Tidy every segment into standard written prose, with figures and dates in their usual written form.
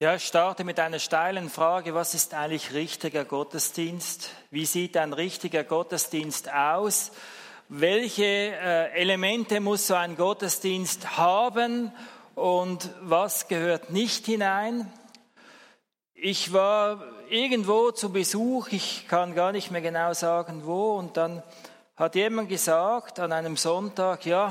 Ja, ich starte mit einer steilen Frage. Was ist eigentlich richtiger Gottesdienst? Wie sieht ein richtiger Gottesdienst aus? Welche Elemente muss so ein Gottesdienst haben und was gehört nicht hinein? Ich war irgendwo zu Besuch, ich kann gar nicht mehr genau sagen wo, und dann hat jemand gesagt an einem Sonntag, ja,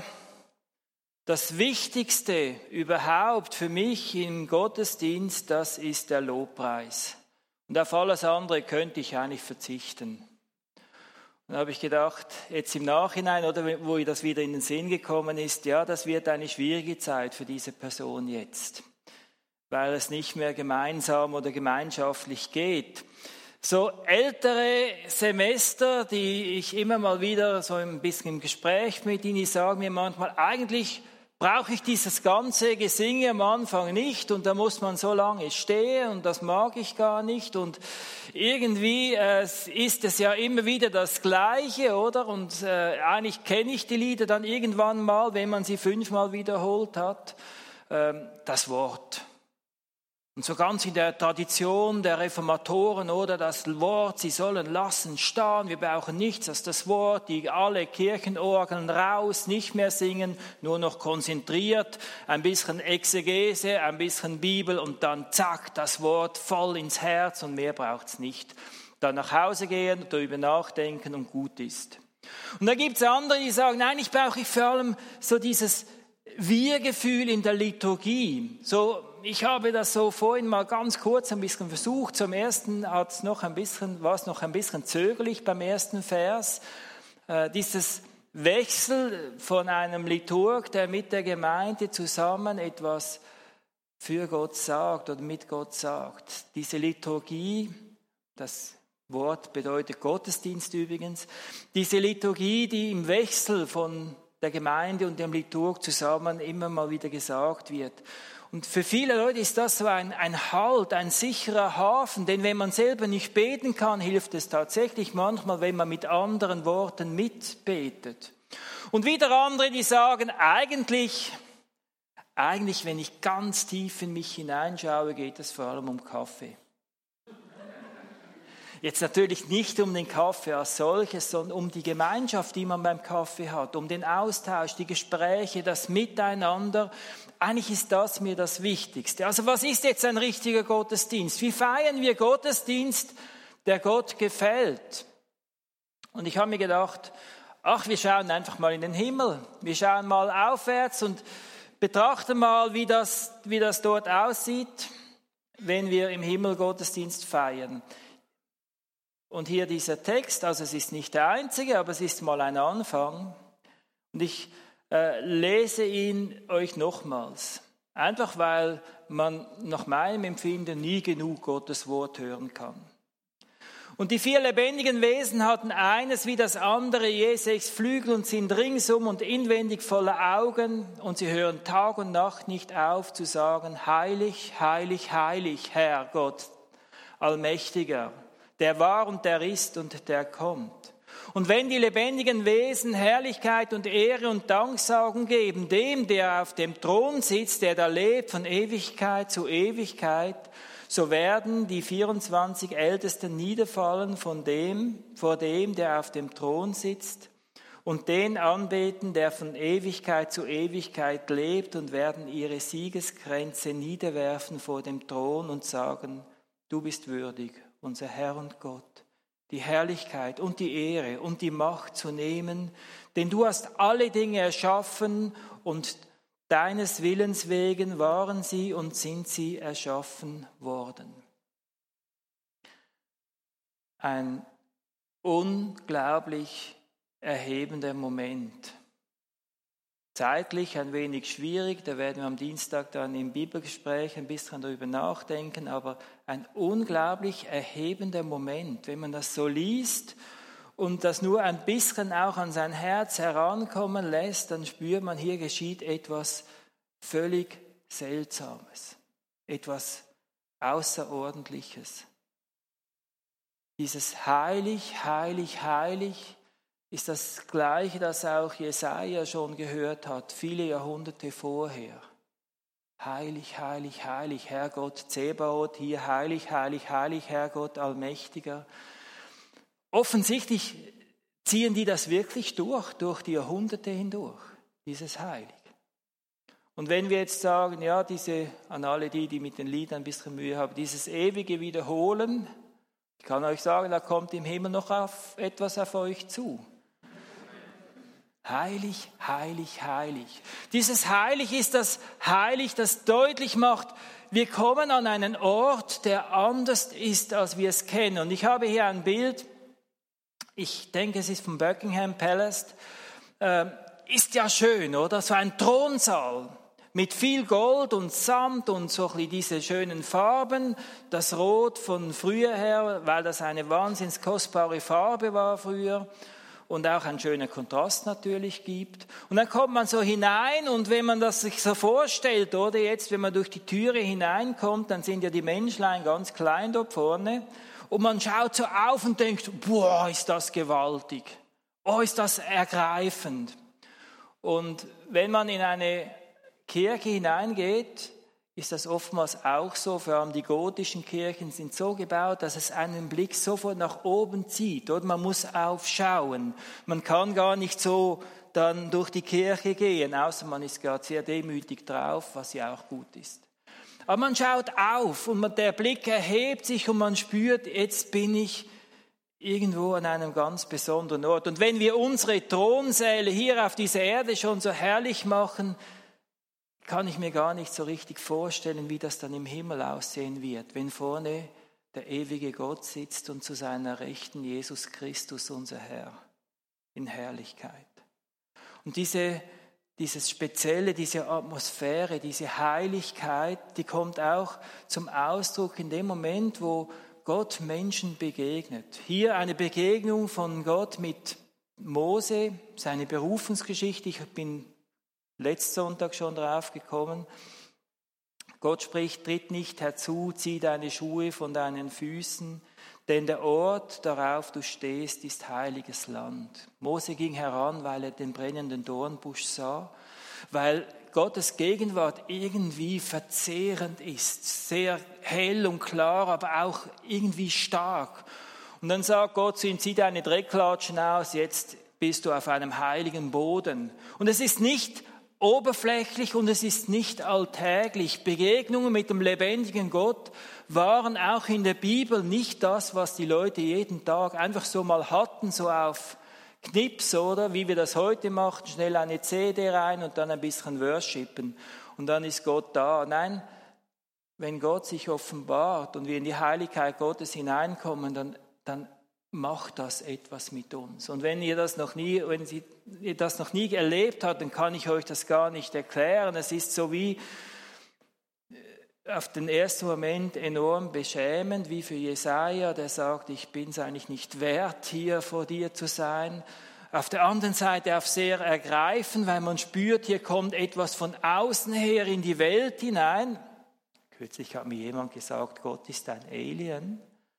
das Wichtigste überhaupt für mich im Gottesdienst, das ist der Lobpreis. Und auf alles andere könnte ich eigentlich verzichten. Und da habe ich gedacht, jetzt im Nachhinein, oder wo das wieder in den Sinn gekommen ist, ja, das wird eine schwierige Zeit für diese Person jetzt, weil es nicht mehr gemeinsam oder gemeinschaftlich geht. So ältere Semester, die ich immer mal wieder so ein bisschen im Gespräch mit ihnen, die sagen mir manchmal, eigentlich brauche ich dieses ganze Gesinge am Anfang nicht und da muss man so lange stehen und das mag ich gar nicht und irgendwie ist es ja immer wieder das Gleiche, oder? Und eigentlich kenne ich die Lieder dann irgendwann mal, wenn man sie 5-mal wiederholt hat, das Wort. Und so ganz in der Tradition der Reformatoren, oder das Wort, sie sollen lassen stehen, wir brauchen nichts als das Wort, die alle Kirchenorgeln raus, nicht mehr singen, nur noch konzentriert, ein bisschen Exegese, ein bisschen Bibel und dann zack, das Wort voll ins Herz und mehr braucht's nicht. Dann nach Hause gehen, darüber nachdenken und gut ist. Und dann gibt's andere, die sagen, nein, ich brauche vor allem so dieses Wir-Gefühl in der Liturgie. So, ich habe das so vorhin mal ganz kurz ein bisschen versucht. Zum ersten war es noch ein bisschen zögerlich beim ersten Vers. Dieses Wechsel von einem Liturg, der mit der Gemeinde zusammen etwas für Gott sagt oder mit Gott sagt. Diese Liturgie, das Wort bedeutet Gottesdienst übrigens, diese Liturgie, die im Wechsel von der Gemeinde und dem Liturg zusammen immer mal wieder gesagt wird. Und für viele Leute ist das so ein Halt, ein sicherer Hafen, denn wenn man selber nicht beten kann, hilft es tatsächlich manchmal, wenn man mit anderen Worten mitbetet. Und wieder andere, die sagen, eigentlich, wenn ich ganz tief in mich hineinschaue, geht es vor allem um Kaffee. Jetzt natürlich nicht um den Kaffee als solches, sondern um die Gemeinschaft, die man beim Kaffee hat, um den Austausch, die Gespräche, das Miteinander. Eigentlich ist das mir das Wichtigste. Also was ist jetzt ein richtiger Gottesdienst? Wie feiern wir Gottesdienst, der Gott gefällt? Und ich habe mir gedacht, wir schauen einfach mal in den Himmel. Wir schauen mal aufwärts und betrachten mal, wie das dort aussieht, wenn wir im Himmel Gottesdienst feiern. Und hier dieser Text, also es ist nicht der einzige, aber es ist mal ein Anfang. Und ich lese ihn euch nochmals. Einfach weil man nach meinem Empfinden nie genug Gottes Wort hören kann. Und die 4 lebendigen Wesen hatten eines wie das andere, je 6 Flügel und sind ringsum und inwendig voller Augen. Und sie hören Tag und Nacht nicht auf zu sagen, heilig, heilig, heilig, Herr Gott, Allmächtiger. Der war und der ist und der kommt. Und wenn die lebendigen Wesen Herrlichkeit und Ehre und Danksagen geben, dem, der auf dem Thron sitzt, der da lebt von Ewigkeit zu Ewigkeit, so werden die 24 Ältesten niederfallen vor dem, der auf dem Thron sitzt, und den anbeten, der von Ewigkeit zu Ewigkeit lebt, und werden ihre Siegeskränze niederwerfen vor dem Thron und sagen, du bist würdig, unser Herr und Gott, die Herrlichkeit und die Ehre und die Macht zu nehmen, denn du hast alle Dinge erschaffen und deines Willens wegen waren sie und sind sie erschaffen worden. Ein unglaublich erhebender Moment. Zeitlich ein wenig schwierig, da werden wir am Dienstag dann im Bibelgespräch ein bisschen darüber nachdenken, aber ein unglaublich erhebender Moment, wenn man das so liest und das nur ein bisschen auch an sein Herz herankommen lässt, dann spürt man, hier geschieht etwas völlig Seltsames, etwas Außerordentliches. Dieses heilig, heilig, heilig ist das Gleiche, das auch Jesaja schon gehört hat, viele Jahrhunderte vorher. heilig, heilig, heilig, Herr Gott Zebaoth, hier heilig, heilig, heilig, Herr Gott Allmächtiger. Offensichtlich ziehen die das wirklich durch die Jahrhunderte hindurch, dieses Heilig. Und wenn wir jetzt sagen, ja, an alle die mit den Liedern ein bisschen Mühe haben, dieses ewige Wiederholen, ich kann euch sagen, da kommt im Himmel noch etwas auf euch zu. Heilig, heilig, heilig. Dieses Heilig ist das Heilig, das deutlich macht, wir kommen an einen Ort, der anders ist, als wir es kennen. Und ich habe hier ein Bild, ich denke, es ist vom Buckingham Palace, ist ja schön, oder? So ein Thronsaal mit viel Gold und Samt und so ein bisschen diese schönen Farben. Das Rot von früher her, weil das eine wahnsinns kostbare Farbe war früher. Und auch ein schöner Kontrast natürlich gibt. Und dann kommt man so hinein und wenn man das sich so vorstellt, oder jetzt, wenn man durch die Türe hineinkommt, dann sind ja die Menschlein ganz klein dort vorne. Und man schaut so auf und denkt, boah, ist das gewaltig. Oh, ist das ergreifend. Und wenn man in eine Kirche hineingeht, ist das oftmals auch so, vor allem die gotischen Kirchen sind so gebaut, dass es einen Blick sofort nach oben zieht. Oder man muss aufschauen. Man kann gar nicht so dann durch die Kirche gehen, außer man ist gerade sehr demütig drauf, was ja auch gut ist. Aber man schaut auf und der Blick erhebt sich und man spürt, jetzt bin ich irgendwo an einem ganz besonderen Ort. Und wenn wir unsere Thronsäle hier auf dieser Erde schon so herrlich machen, kann ich mir gar nicht so richtig vorstellen, wie das dann im Himmel aussehen wird, wenn vorne der ewige Gott sitzt und zu seiner Rechten Jesus Christus, unser Herr, in Herrlichkeit. Und dieses Spezielle, diese Atmosphäre, diese Heiligkeit, die kommt auch zum Ausdruck in dem Moment, wo Gott Menschen begegnet. Hier eine Begegnung von Gott mit Mose, seine Berufungsgeschichte. Ich bin letzten Sonntag schon drauf gekommen. Gott spricht, tritt nicht herzu, zieh deine Schuhe von deinen Füßen, denn der Ort, darauf du stehst, ist heiliges Land. Mose ging heran, weil er den brennenden Dornbusch sah, weil Gottes Gegenwart irgendwie verzehrend ist, sehr hell und klar, aber auch irgendwie stark. Und dann sagt Gott zu ihm, zieh deine Drecklatschen aus, jetzt bist du auf einem heiligen Boden. Und es ist nicht oberflächlich und es ist nicht alltäglich. Begegnungen mit dem lebendigen Gott waren auch in der Bibel nicht das, was die Leute jeden Tag einfach so mal hatten, so auf Knips, oder wie wir das heute machen, schnell eine CD rein und dann ein bisschen worshipen und dann ist Gott da. Nein, wenn Gott sich offenbart und wir in die Heiligkeit Gottes hineinkommen, dann macht das etwas mit uns. Und wenn ihr das noch nie erlebt habt, dann kann ich euch das gar nicht erklären. Es ist so wie auf den ersten Moment enorm beschämend, wie für Jesaja, der sagt, ich bin es eigentlich nicht wert, hier vor dir zu sein. Auf der anderen Seite auch sehr ergreifend, weil man spürt, hier kommt etwas von außen her in die Welt hinein. Kürzlich hat mir jemand gesagt, Gott ist ein Alien.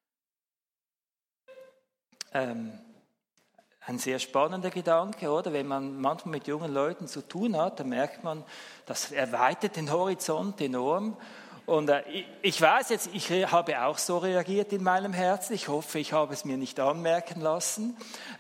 Ein sehr spannender Gedanke, oder? Wenn man manchmal mit jungen Leuten zu tun hat, dann merkt man, das erweitert den Horizont enorm. Und ich weiß jetzt, ich habe auch so reagiert in meinem Herzen. Ich hoffe, ich habe es mir nicht anmerken lassen.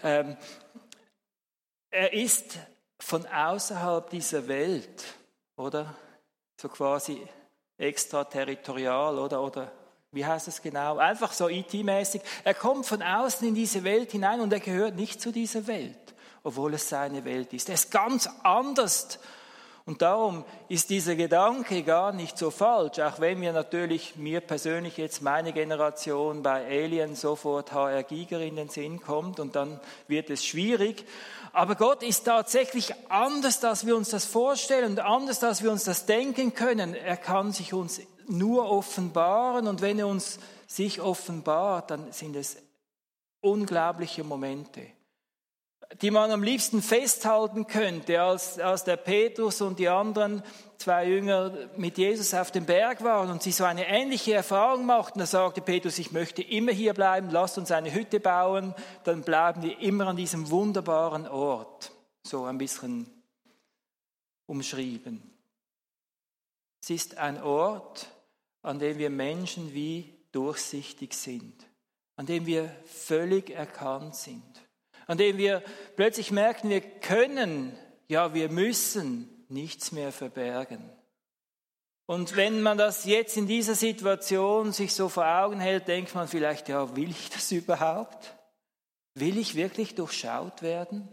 Er ist von außerhalb dieser Welt, oder? So quasi extraterritorial, oder wie heißt es genau? Einfach so IT-mäßig. Er kommt von außen in diese Welt hinein und er gehört nicht zu dieser Welt, obwohl es seine Welt ist. Er ist ganz anders. Und darum ist dieser Gedanke gar nicht so falsch, auch wenn mir persönlich jetzt meine Generation bei Alien sofort HR Giger in den Sinn kommt und dann wird es schwierig. Aber Gott ist tatsächlich anders, als wir uns das vorstellen und anders, als wir uns das denken können. Er kann sich uns nur offenbaren und wenn er uns sich offenbart, dann sind es unglaubliche Momente, die man am liebsten festhalten könnte, als der Petrus und die anderen 2 Jünger mit Jesus auf dem Berg waren und sie so eine ähnliche Erfahrung machten. Da sagte Petrus, ich möchte immer hier bleiben, lasst uns eine Hütte bauen, dann bleiben wir immer an diesem wunderbaren Ort. So ein bisschen umschrieben. Es ist ein Ort, an dem wir Menschen wie durchsichtig sind, an dem wir völlig erkannt sind, an dem wir plötzlich merken, wir können, ja wir müssen nichts mehr verbergen. Und wenn man das jetzt in dieser Situation sich so vor Augen hält, denkt man vielleicht, ja, will ich das überhaupt? Will ich wirklich durchschaut werden?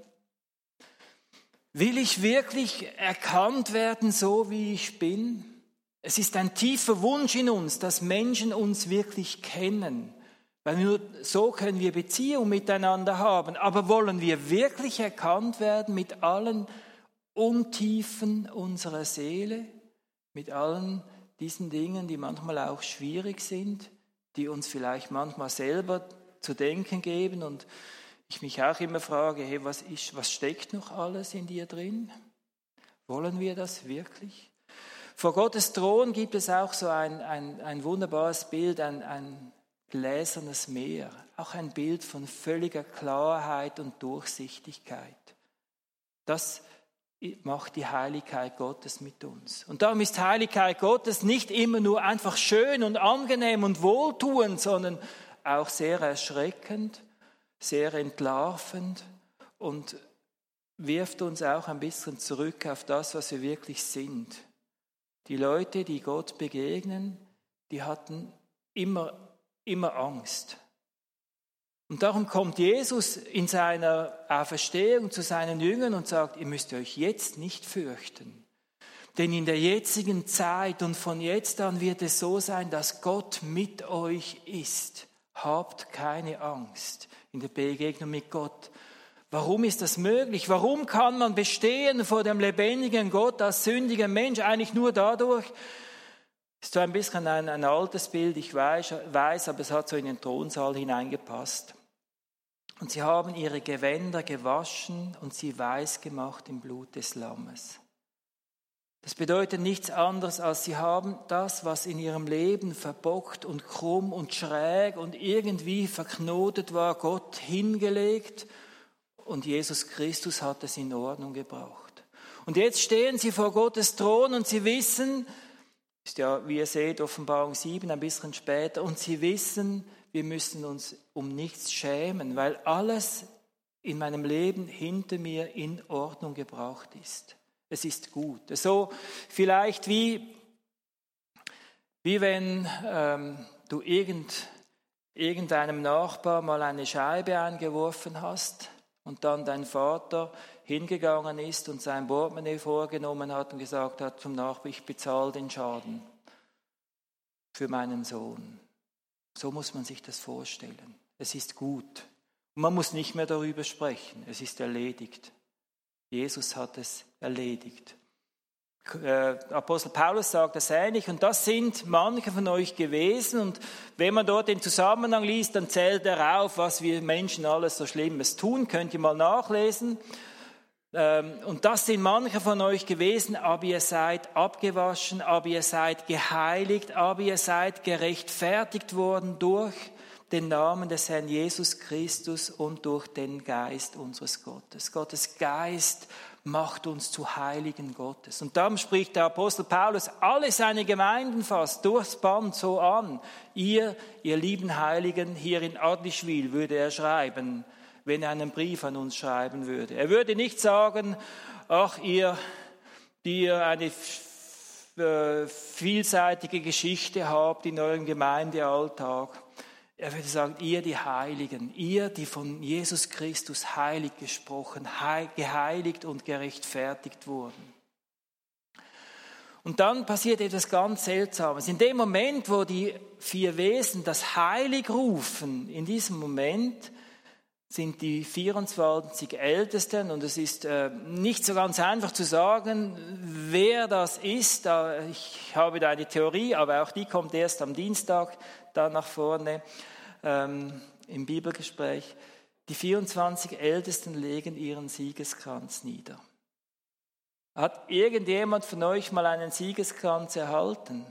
Will ich wirklich erkannt werden, so wie ich bin? Es ist ein tiefer Wunsch in uns, dass Menschen uns wirklich kennen, weil nur so können wir Beziehung miteinander haben. Aber wollen wir wirklich erkannt werden mit allen Untiefen unserer Seele, mit allen diesen Dingen, die manchmal auch schwierig sind, die uns vielleicht manchmal selber zu denken geben und ich mich auch immer frage, hey, was steckt noch alles in dir drin? Wollen wir das wirklich? Vor Gottes Thron gibt es auch so ein wunderbares Bild, ein gläsernes Meer, auch ein Bild von völliger Klarheit und Durchsichtigkeit. Das macht die Heiligkeit Gottes mit uns. Und darum ist Heiligkeit Gottes nicht immer nur einfach schön und angenehm und wohltuend, sondern auch sehr erschreckend, sehr entlarvend und wirft uns auch ein bisschen zurück auf das, was wir wirklich sind. Die Leute, die Gott begegnen, die hatten immer Angst. Und darum kommt Jesus in seiner Auferstehung zu seinen Jüngern und sagt, ihr müsst euch jetzt nicht fürchten. Denn in der jetzigen Zeit und von jetzt an wird es so sein, dass Gott mit euch ist. Habt keine Angst in der Begegnung mit Gott. Warum ist das möglich? Warum kann man bestehen vor dem lebendigen Gott als sündiger Mensch? Eigentlich nur dadurch, ist so ein bisschen ein altes Bild, ich weiß, aber es hat so in den Thronsaal hineingepasst. Und sie haben ihre Gewänder gewaschen und sie weiß gemacht im Blut des Lammes. Das bedeutet nichts anderes, als sie haben das, was in ihrem Leben verbockt und krumm und schräg und irgendwie verknotet war, Gott hingelegt und Jesus Christus hat es in Ordnung gebracht. Und jetzt stehen sie vor Gottes Thron und sie wissen, ist ja, wie ihr seht, Offenbarung 7, ein bisschen später, und sie wissen, wir müssen uns um nichts schämen, weil alles in meinem Leben hinter mir in Ordnung gebracht ist. Es ist gut. So vielleicht wie wenn du irgendeinem Nachbar mal eine Scheibe eingeworfen hast und dann dein Vater hingegangen ist und sein Portemonnaie vorgenommen hat und gesagt hat zum Nachbar, ich bezahle den Schaden für meinen Sohn. So muss man sich das vorstellen. Es ist gut. Und man muss nicht mehr darüber sprechen. Es ist erledigt. Jesus hat es erledigt. Apostel Paulus sagt das ähnlich und das sind manche von euch gewesen und wenn man dort den Zusammenhang liest, dann zählt er auf, was wir Menschen alles so Schlimmes tun, könnt ihr mal nachlesen. Und das sind manche von euch gewesen, aber ihr seid abgewaschen, aber ihr seid geheiligt, aber ihr seid gerechtfertigt worden durch den Namen des Herrn Jesus Christus und durch den Geist unseres Gottes. Gottes Geist macht uns zu Heiligen Gottes. Und darum spricht der Apostel Paulus alle seine Gemeinden fast durchs Band so an. Ihr lieben Heiligen, hier in Adlischwil würde er schreiben, wenn er einen Brief an uns schreiben würde. Er würde nicht sagen, ach ihr, die ihr eine vielseitige Geschichte habt in eurem Gemeindealltag. Er würde sagen, ihr die Heiligen, ihr, die von Jesus Christus heilig gesprochen, geheiligt und gerechtfertigt wurden. Und dann passiert etwas ganz Seltsames. In dem Moment, wo die vier Wesen das Heilig rufen, in diesem Moment sind die 24 Ältesten, und es ist nicht so ganz einfach zu sagen, wer das ist. Ich habe da eine Theorie, aber auch die kommt erst am Dienstag dann nach vorne im Bibelgespräch. Die 24 Ältesten legen ihren Siegeskranz nieder. Hat irgendjemand von euch mal einen Siegeskranz erhalten?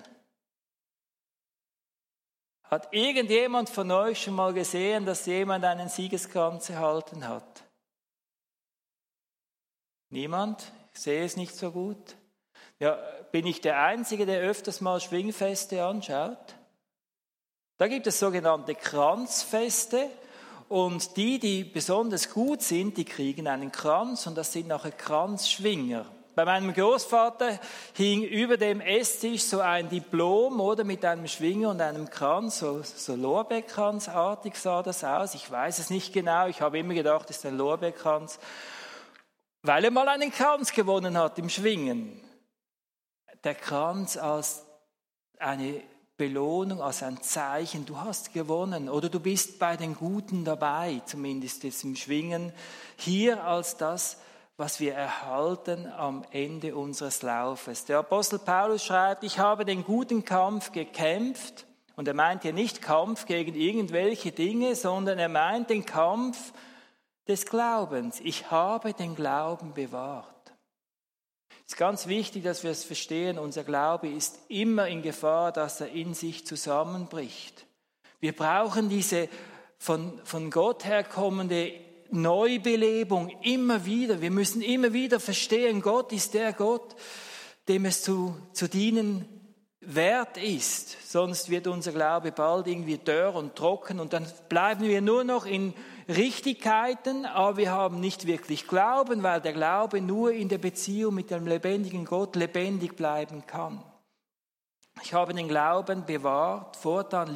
Hat irgendjemand von euch schon mal gesehen, dass jemand einen Siegeskranz erhalten hat? Niemand? Ich sehe es nicht so gut. Ja, bin ich der Einzige, der öfters mal Schwingfeste anschaut? Da gibt es sogenannte Kranzfeste und die besonders gut sind, die kriegen einen Kranz und das sind nachher Kranzschwinger. Bei meinem Großvater hing über dem Esstisch so ein Diplom oder mit einem Schwinger und einem Kranz, so Lorbeerkranzartig sah das aus. Ich weiß es nicht genau, ich habe immer gedacht, es ist ein Lorbeerkranz, weil er mal einen Kranz gewonnen hat im Schwingen. Der Kranz als eine Belohnung, als ein Zeichen, du hast gewonnen oder du bist bei den Guten dabei, zumindest jetzt im Schwingen, hier als das, was wir erhalten am Ende unseres Laufes. Der Apostel Paulus schreibt, ich habe den guten Kampf gekämpft, und er meint hier nicht Kampf gegen irgendwelche Dinge, sondern er meint den Kampf des Glaubens. Ich habe den Glauben bewahrt. Es ist ganz wichtig, dass wir es verstehen, unser Glaube ist immer in Gefahr, dass er in sich zusammenbricht. Wir brauchen diese von Gott herkommende Neubelebung immer wieder. Wir müssen immer wieder verstehen, Gott ist der Gott, dem es zu dienen wert ist. Sonst wird unser Glaube bald irgendwie dürr und trocken und dann bleiben wir nur noch in Richtigkeiten, aber wir haben nicht wirklich Glauben, weil der Glaube nur in der Beziehung mit dem lebendigen Gott lebendig bleiben kann. Ich habe den Glauben bewahrt, fortan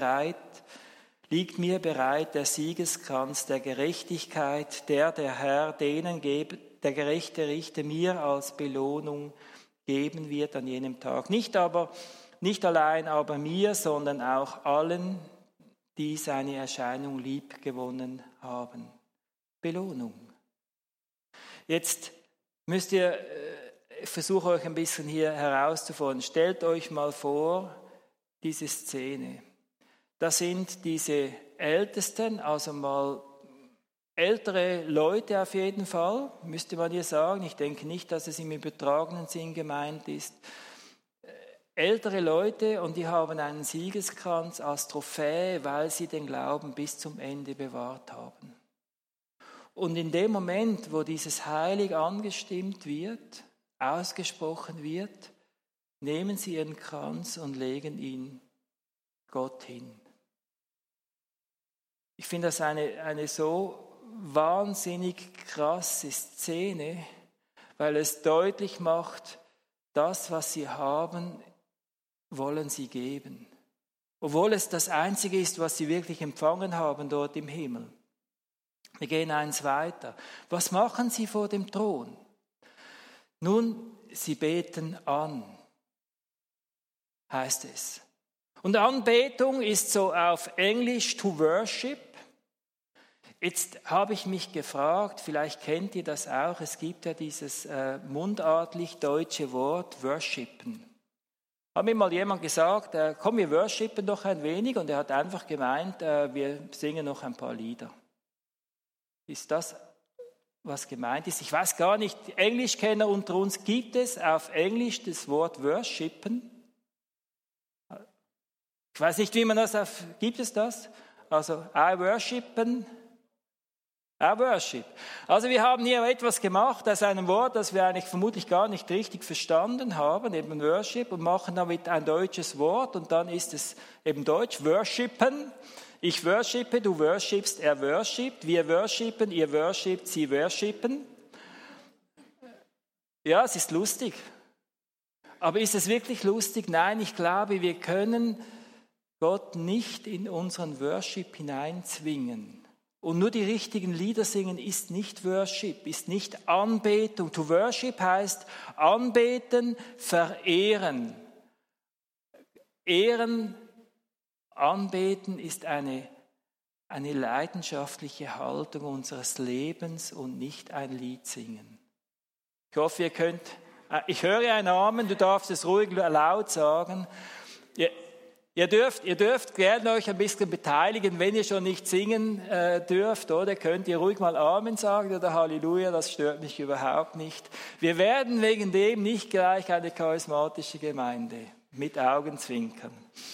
liegt mir bereit der Siegeskranz der Gerechtigkeit, der Herr denen der gerechte Richter mir als Belohnung geben wird an jenem Tag. Nicht allein aber mir, sondern auch allen, die seine Erscheinung liebgewonnen haben. Belohnung. Jetzt müsst ihr, ich versuche euch ein bisschen hier herauszufordern. Stellt euch mal vor, diese Szene. Da sind diese Ältesten, also mal ältere Leute auf jeden Fall, müsste man hier sagen. Ich denke nicht, dass es im übertragenen Sinn gemeint ist. Ältere Leute und die haben einen Siegeskranz als Trophäe, weil sie den Glauben bis zum Ende bewahrt haben. Und in dem Moment, wo dieses heilig angestimmt wird, ausgesprochen wird, nehmen sie ihren Kranz und legen ihn Gott hin. Ich finde das eine so wahnsinnig krasse Szene, weil es deutlich macht, das, was sie haben, wollen sie geben. Obwohl es das Einzige ist, was sie wirklich empfangen haben dort im Himmel. Wir gehen eins weiter. Was machen sie vor dem Thron? Nun, sie beten an, heißt es. Und Anbetung ist so auf Englisch to worship. Jetzt habe ich mich gefragt, vielleicht kennt ihr das auch, es gibt ja dieses mundartlich deutsche Wort worshipen. Hat mir mal jemand gesagt, komm, wir worshipen doch ein wenig, und er hat einfach gemeint, wir singen noch ein paar Lieder. Ist das, was gemeint ist? Ich weiß gar nicht, Englischkenner unter uns, gibt es auf Englisch das Wort worshipen? Ich weiß nicht, wie man das gibt es das? Also, I worshipen. Worship. Also wir haben hier etwas gemacht aus einem Wort, das wir eigentlich vermutlich gar nicht richtig verstanden haben, eben Worship, und machen damit ein deutsches Wort und dann ist es eben Deutsch, worshipen. Ich worshipe, du worshipst, er worshipt, wir worshipen, ihr worshipt, sie worshipen. Ja, es ist lustig. Aber ist es wirklich lustig? Nein, ich glaube, wir können Gott nicht in unseren Worship hineinzwingen. Und nur die richtigen Lieder singen ist nicht Worship, ist nicht Anbetung. To worship heißt anbeten, verehren. Ehren, anbeten ist eine leidenschaftliche Haltung unseres Lebens und nicht ein Lied singen. Ich hoffe, ihr könnt, ich höre einen Amen, du darfst es ruhig laut sagen. Ihr dürft gerne euch ein bisschen beteiligen, wenn ihr schon nicht singen dürft, oder könnt ihr ruhig mal Amen sagen oder Halleluja, das stört mich überhaupt nicht. Wir werden wegen dem nicht gleich eine charismatische Gemeinde mit Augenzwinkern.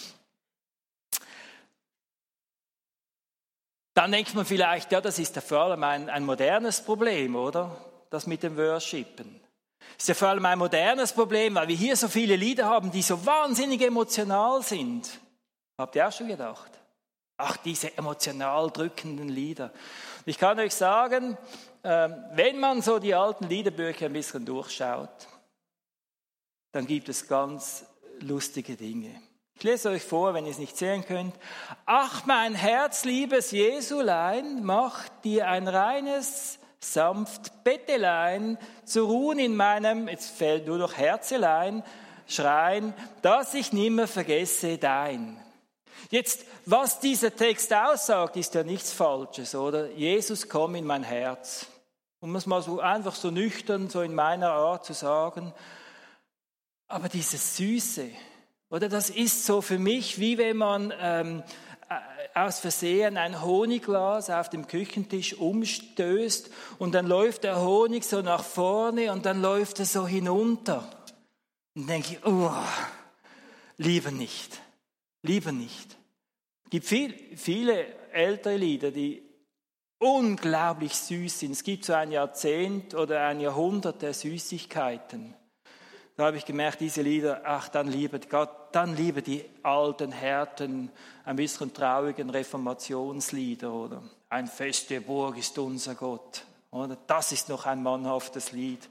Dann denkt man vielleicht, ja, das ist ja vor allem ein modernes Problem, oder? Das mit dem Worshipen. Das ist ja vor allem ein modernes Problem, weil wir hier so viele Lieder haben, die so wahnsinnig emotional sind. Habt ihr auch schon gedacht? Ach, diese emotional drückenden Lieder. Ich kann euch sagen, wenn man so die alten Liederbücher ein bisschen durchschaut, dann gibt es ganz lustige Dinge. Ich lese euch vor, wenn ihr es nicht sehen könnt. Ach, mein herzliebes Jesulein, mach dir ein reines, sanft Bettelein, zu ruhen in meinem, jetzt fällt nur noch Herzelein, Schrein, dass ich nimmer vergesse dein. Jetzt, was dieser Text aussagt, ist ja nichts Falsches, oder? Jesus, komm in mein Herz. Um es mal so einfach so nüchtern, so in meiner Art zu sagen. Aber dieses Süße, oder das ist so für mich, wie wenn man aus Versehen ein Honigglas auf dem Küchentisch umstößt und dann läuft der Honig so nach vorne und dann läuft er so hinunter. Und dann denke ich, lieber nicht, lieber nicht. Es gibt viele ältere Lieder, die unglaublich süß sind. Es gibt so ein Jahrzehnt oder ein Jahrhundert der Süßigkeiten. Da habe ich gemerkt, diese Lieder, ach, dann lieber Gott, dann lieber die alten, harten, ein bisschen traurigen Reformationslieder, oder? Ein feste Burg ist unser Gott, oder? Das ist noch ein mannhaftes Lied.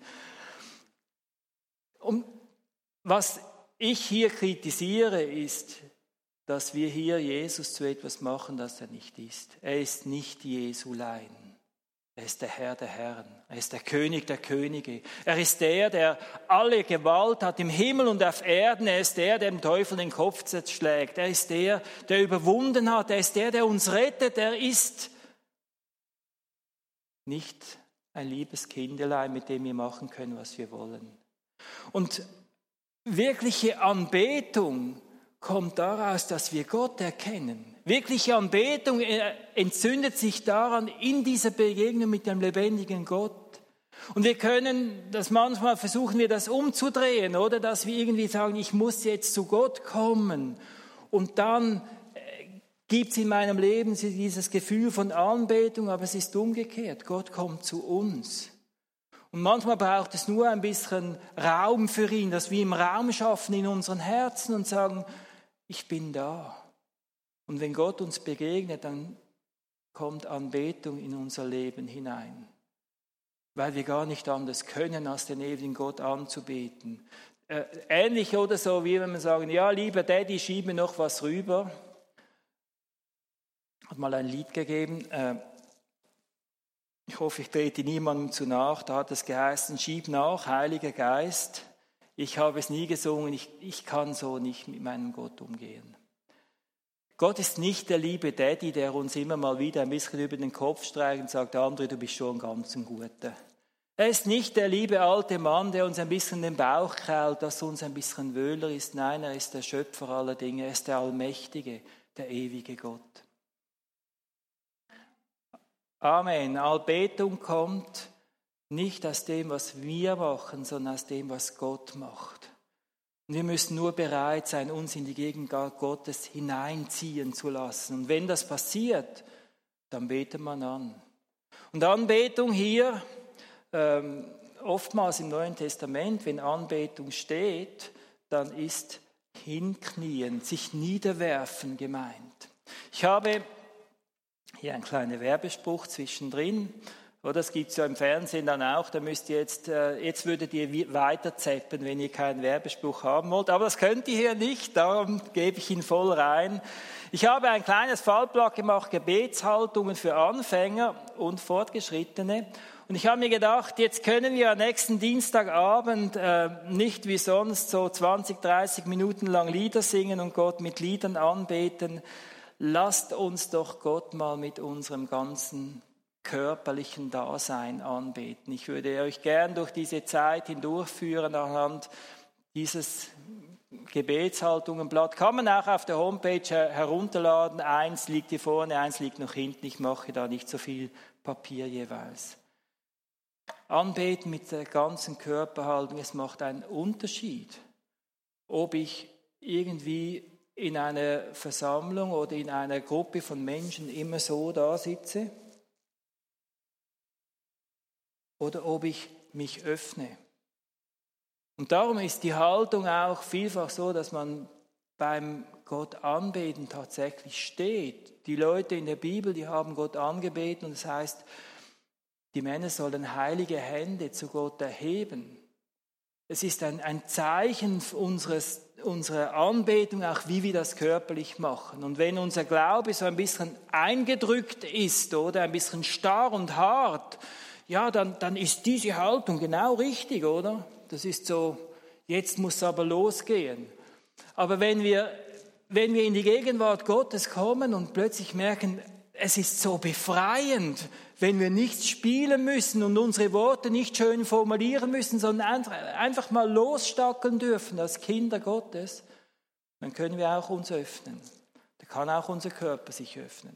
Und was ich hier kritisiere, ist, dass wir hier Jesus zu etwas machen, das er nicht ist. Er ist nicht Jesulein. Er ist der Herr der Herren. Er ist der König der Könige. Er ist der alle Gewalt hat im Himmel und auf Erden. Er ist der dem Teufel den Kopf zerschlägt. Er ist der überwunden hat. Er ist der uns rettet. Er ist nicht ein liebes Kindelein, mit dem wir machen können, was wir wollen. Und wirkliche Anbetung kommt daraus, dass wir Gott erkennen. Wirkliche Anbetung entzündet sich daran in dieser Begegnung mit dem lebendigen Gott. Und wir können das manchmal versuchen, wir das umzudrehen, oder? Dass wir irgendwie sagen, ich muss jetzt zu Gott kommen. Und dann gibt es in meinem Leben dieses Gefühl von Anbetung, aber es ist umgekehrt. Gott kommt zu uns. Und manchmal braucht es nur ein bisschen Raum für ihn, dass wir ihm Raum schaffen in unseren Herzen und sagen, ich bin da. Und wenn Gott uns begegnet, dann kommt Anbetung in unser Leben hinein. Weil wir gar nicht anders können, als den ewigen Gott anzubeten. Ähnlich oder so, wie wenn wir sagen, ja, lieber Daddy, schieb mir noch was rüber. Hat mal ein Lied gegeben. Ich hoffe, ich trete niemandem zu nach. Da hat es geheißen, schieb nach, Heiliger Geist. Ich habe es nie gesungen, ich kann so nicht mit meinem Gott umgehen. Gott ist nicht der liebe Daddy, der uns immer mal wieder ein bisschen über den Kopf streicht und sagt, André, du bist schon ganz ein Guter. Er ist nicht der liebe alte Mann, der uns ein bisschen den Bauch krault, dass uns ein bisschen wöhler ist. Nein, er ist der Schöpfer aller Dinge, er ist der Allmächtige, der ewige Gott. Amen. Anbetung kommt nicht aus dem, was wir machen, sondern aus dem, was Gott macht. Und wir müssen nur bereit sein, uns in die Gegenwart Gottes hineinziehen zu lassen. Und wenn das passiert, dann betet man an. Und Anbetung hier, oftmals im Neuen Testament, wenn Anbetung steht, dann ist Hinknien, sich niederwerfen gemeint. Ich habe hier einen kleinen Werbespruch zwischendrin. Oder das gibt es ja im Fernsehen dann auch, da müsst ihr jetzt würdet ihr weiter zappen, wenn ihr keinen Werbespruch haben wollt. Aber das könnt ihr hier nicht, darum gebe ich ihn voll rein. Ich habe ein kleines Fallblatt gemacht, Gebetshaltungen für Anfänger und Fortgeschrittene. Und ich habe mir gedacht, jetzt können wir am nächsten Dienstagabend nicht wie sonst so 20, 30 Minuten lang Lieder singen und Gott mit Liedern anbeten. Lasst uns doch Gott mal mit unserem ganzen körperlichen Dasein anbeten. Ich würde euch gern durch diese Zeit hindurchführen anhand dieses Gebetshaltungenblatt. Kann man auch auf der Homepage herunterladen. Eins liegt hier vorne, eins liegt noch hinten. Ich mache da nicht so viel Papier jeweils. Anbeten mit der ganzen Körperhaltung, es macht einen Unterschied, ob ich irgendwie in einer Versammlung oder in einer Gruppe von Menschen immer so da sitze oder ob ich mich öffne, Und darum ist die Haltung auch vielfach so, dass man beim Gott anbeten tatsächlich steht. Die Leute in der Bibel, die haben Gott angebeten und das heißt, die Männer sollen heilige Hände zu Gott erheben. Es ist ein Zeichen unserer Anbetung, auch wie wir das körperlich machen. Und wenn unser Glaube so ein bisschen eingedrückt ist oder ein bisschen starr und hart, ja, dann ist diese Haltung genau richtig, oder? Das ist so, jetzt muss es aber losgehen. Aber wenn wir in die Gegenwart Gottes kommen und plötzlich merken, es ist so befreiend, wenn wir nichts spielen müssen und unsere Worte nicht schön formulieren müssen, sondern einfach mal losstackeln dürfen als Kinder Gottes, dann können wir auch uns öffnen. Da kann auch unser Körper sich öffnen.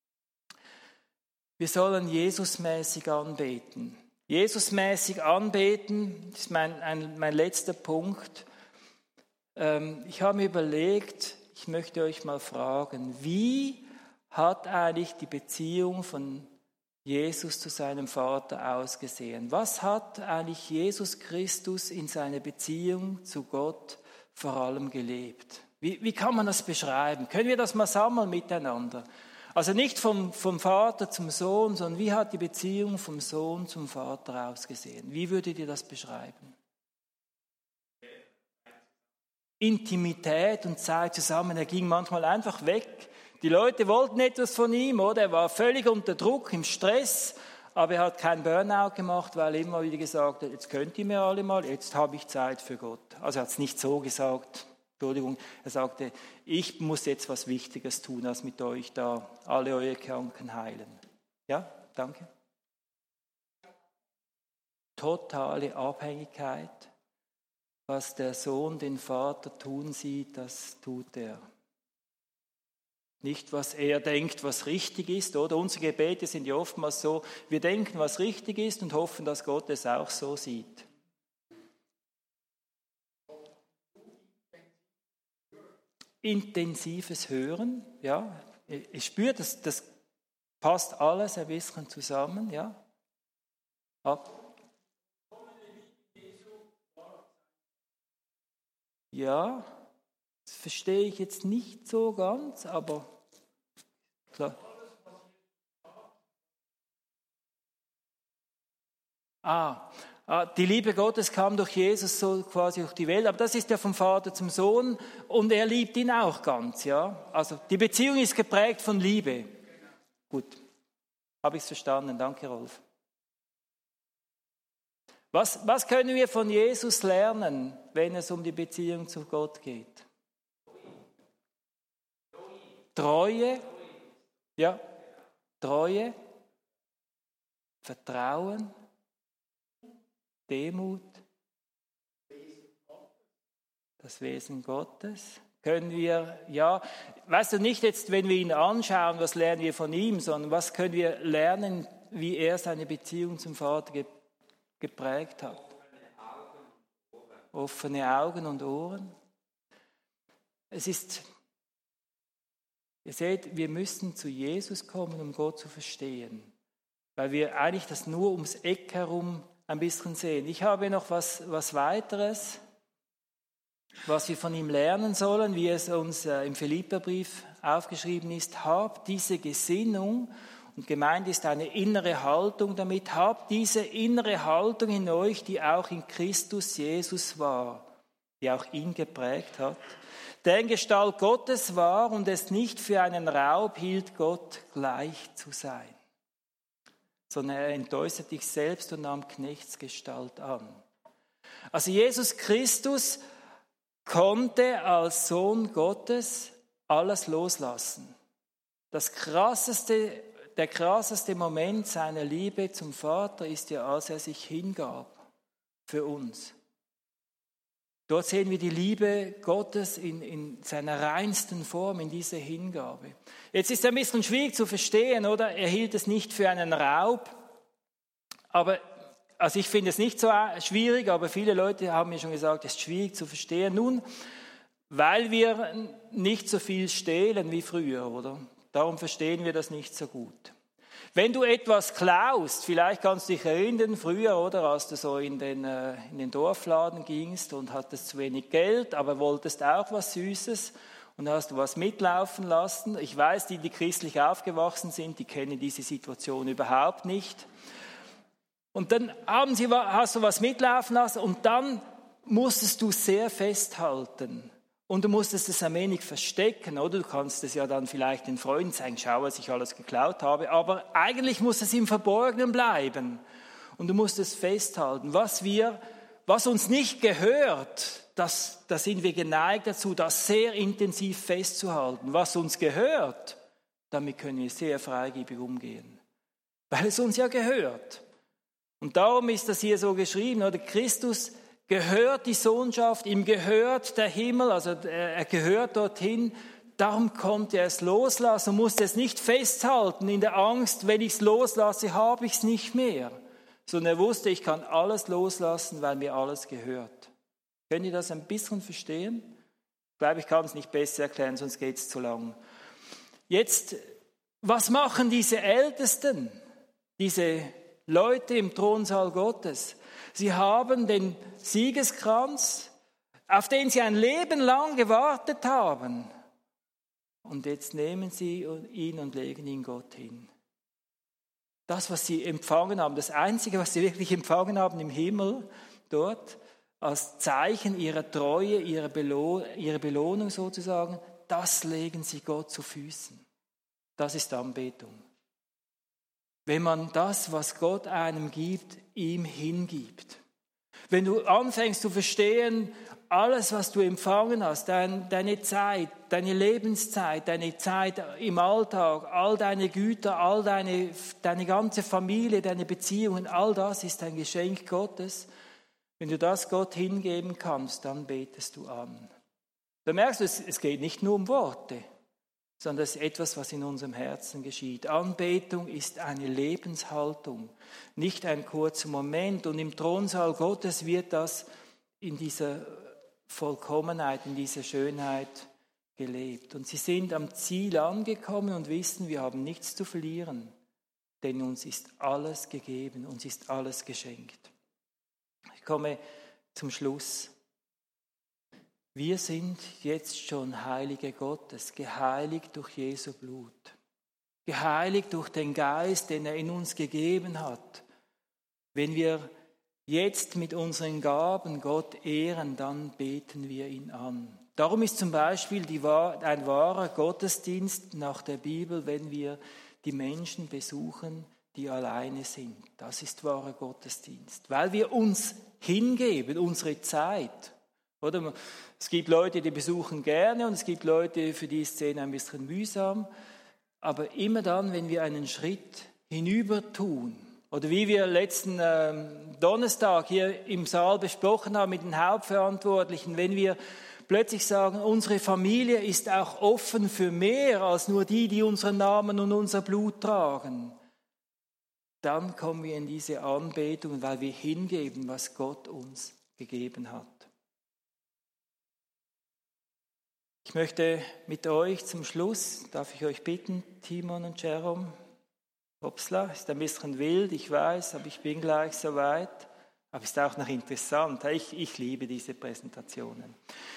Wir sollen Jesusmäßig anbeten. Jesusmäßig anbeten, das ist mein letzter Punkt. Ich habe mir überlegt, ich möchte euch mal fragen, wie hat eigentlich die Beziehung von Jesus zu seinem Vater ausgesehen? Was hat eigentlich Jesus Christus in seiner Beziehung zu Gott vor allem gelebt? Wie kann man das beschreiben? Können wir das mal sammeln miteinander? Also nicht vom Vater zum Sohn, sondern wie hat die Beziehung vom Sohn zum Vater ausgesehen? Wie würdet ihr das beschreiben? Intimität und Zeit zusammen. Er ging manchmal einfach weg. Die Leute wollten etwas von ihm, oder? Er war völlig unter Druck, im Stress, aber er hat keinen Burnout gemacht, weil er immer wieder gesagt hat, jetzt könnt ihr mir alle mal, jetzt habe ich Zeit für Gott. Also er hat es nicht so gesagt, Entschuldigung, er sagte, ich muss jetzt was Wichtiges tun, als mit euch da alle eure Kranken heilen. Ja, danke. Totale Abhängigkeit. Was der Sohn den Vater tun sieht, das tut er. Nicht, was er denkt, was richtig ist, oder? Unsere Gebete sind ja oftmals so, wir denken, was richtig ist und hoffen, dass Gott es auch so sieht. Intensives Hören, ja. Ich spüre, das passt alles ein bisschen zusammen, ja. Ja, das verstehe ich jetzt nicht so ganz, aber klar. Die Liebe Gottes kam durch Jesus so quasi durch die Welt, aber das ist ja vom Vater zum Sohn und er liebt ihn auch ganz, ja. Also die Beziehung ist geprägt von Liebe. Gut, habe ich es verstanden, danke Rolf. Was können wir von Jesus lernen, wenn es um die Beziehung zu Gott geht? Treue, ja, Treue, Vertrauen, Demut, das Wesen Gottes. Können wir, ja, weißt du, nicht jetzt, wenn wir ihn anschauen, was lernen wir von ihm, sondern was können wir lernen, wie er seine Beziehung zum Vater geprägt hat. Offene Augen und Ohren. Es ist, ihr seht, wir müssen zu Jesus kommen, um Gott zu verstehen, weil wir eigentlich das nur ums Eck herum ein bisschen sehen. Ich habe noch was weiteres, was wir von ihm lernen sollen, wie es uns im Philipperbrief aufgeschrieben ist. Habt diese Gesinnung, und gemeint ist eine innere Haltung damit, habt diese innere Haltung in euch, die auch in Christus Jesus war, die auch ihn geprägt hat, der in Gestalt Gottes war und es nicht für einen Raub hielt, Gott gleich zu sein, sondern er entäußerte sich selbst und nahm Knechtsgestalt an. Also Jesus Christus konnte als Sohn Gottes alles loslassen. Der krasseste Moment seiner Liebe zum Vater ist ja, als er sich hingab für uns. Dort sehen wir die Liebe Gottes in seiner reinsten Form, in dieser Hingabe. Jetzt ist es ein bisschen schwierig zu verstehen, oder? Er hielt es nicht für einen Raub. Aber, also ich finde es nicht so schwierig, aber viele Leute haben mir schon gesagt, es ist schwierig zu verstehen. Nun, weil wir nicht so viel stehlen wie früher, oder? Darum verstehen wir das nicht so gut. Wenn du etwas klaust, vielleicht kannst du dich erinnern, früher, oder, als du so in den Dorfladen gingst und hattest zu wenig Geld, aber wolltest auch was Süßes und hast du was mitlaufen lassen. Ich weiß, die christlich aufgewachsen sind, die kennen diese Situation überhaupt nicht. Und dann hast du was mitlaufen lassen und dann musstest du sehr festhalten. Und du musstest es ein wenig verstecken, oder? Du kannst es ja dann vielleicht den Freunden zeigen, schau, was ich alles geklaut habe. Aber eigentlich muss es im Verborgenen bleiben. Und du musst es festhalten. Was uns nicht gehört, da sind wir geneigt dazu, das sehr intensiv festzuhalten. Was uns gehört, damit können wir sehr freigebig umgehen. Weil es uns ja gehört. Und darum ist das hier so geschrieben, oder? Christus gehört die Sohnschaft, ihm gehört der Himmel, also er gehört dorthin. Darum konnte er es loslassen und musste es nicht festhalten in der Angst, wenn ich es loslasse, habe ich es nicht mehr. Sondern er wusste, ich kann alles loslassen, weil mir alles gehört. Könnt ihr das ein bisschen verstehen? Ich glaube, ich kann es nicht besser erklären, sonst geht es zu lang. Jetzt, was machen diese Ältesten, diese Leute im Thronsaal Gottes? Sie haben den Siegeskranz, auf den sie ein Leben lang gewartet haben. Und jetzt nehmen sie ihn und legen ihn Gott hin. Das, was sie empfangen haben, das Einzige, was sie wirklich empfangen haben im Himmel, dort, als Zeichen ihrer Treue, ihre Belohnung sozusagen, das legen sie Gott zu Füßen. Das ist Anbetung. Wenn man das, was Gott einem gibt, ihm hingibt. Wenn du anfängst zu verstehen, alles, was du empfangen hast, deine Zeit, deine Lebenszeit, deine Zeit im Alltag, all deine Güter, all deine ganze Familie, deine Beziehungen, all das ist ein Geschenk Gottes. Wenn du das Gott hingeben kannst, dann betest du an. Da merkst du, es geht nicht nur um Worte, sondern es ist etwas, was in unserem Herzen geschieht. Anbetung ist eine Lebenshaltung, nicht ein kurzer Moment. Und im Thronsaal Gottes wird das in dieser Vollkommenheit, in dieser Schönheit gelebt. Und sie sind am Ziel angekommen und wissen, wir haben nichts zu verlieren, denn uns ist alles gegeben, uns ist alles geschenkt. Ich komme zum Schluss. Wir sind jetzt schon Heilige Gottes, geheiligt durch Jesu Blut, geheiligt durch den Geist, den er in uns gegeben hat. Wenn wir jetzt mit unseren Gaben Gott ehren, dann beten wir ihn an. Darum ist zum Beispiel ein wahrer Gottesdienst nach der Bibel, wenn wir die Menschen besuchen, die alleine sind. Das ist wahrer Gottesdienst, weil wir uns hingeben, unsere Zeit. Oder? Es gibt Leute, die besuchen gerne und es gibt Leute, für die ist es ein bisschen mühsam. Aber immer dann, wenn wir einen Schritt hinüber tun, oder wie wir letzten Donnerstag hier im Saal besprochen haben mit den Hauptverantwortlichen, wenn wir plötzlich sagen, unsere Familie ist auch offen für mehr als nur die unseren Namen und unser Blut tragen, dann kommen wir in diese Anbetung, weil wir hingeben, was Gott uns gegeben hat. Ich möchte mit euch zum Schluss, darf ich euch bitten, Timon und Jerome, Hopsla, ist ein bisschen wild, ich weiß, aber ich bin gleich soweit, aber ist auch noch interessant. Ich liebe diese Präsentationen,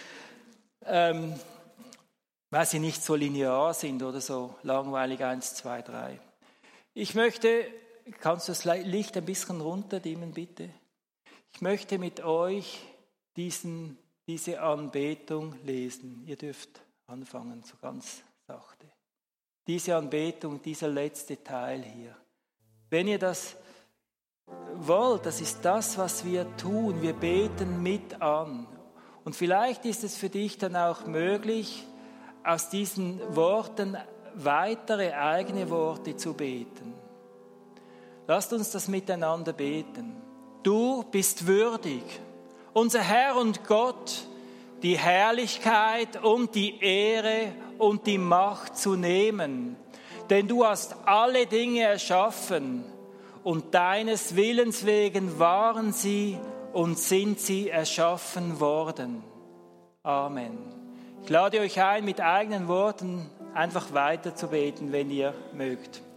weil sie nicht so linear sind oder so langweilig 1, 2, 3. Ich möchte, kannst du das Licht ein bisschen runterdimmen, bitte? Ich möchte mit euch diese Anbetung lesen. Ihr dürft anfangen, so ganz sachte. Diese Anbetung, dieser letzte Teil hier. Wenn ihr das wollt, das ist das, was wir tun. Wir beten mit an. Und vielleicht ist es für dich dann auch möglich, aus diesen Worten weitere eigene Worte zu beten. Lasst uns das miteinander beten. Du bist würdig, unser Herr und Gott, die Herrlichkeit und die Ehre und die Macht zu nehmen. Denn du hast alle Dinge erschaffen und deines Willens wegen waren sie und sind sie erschaffen worden. Amen. Ich lade euch ein, mit eigenen Worten einfach weiter zu beten, wenn ihr mögt.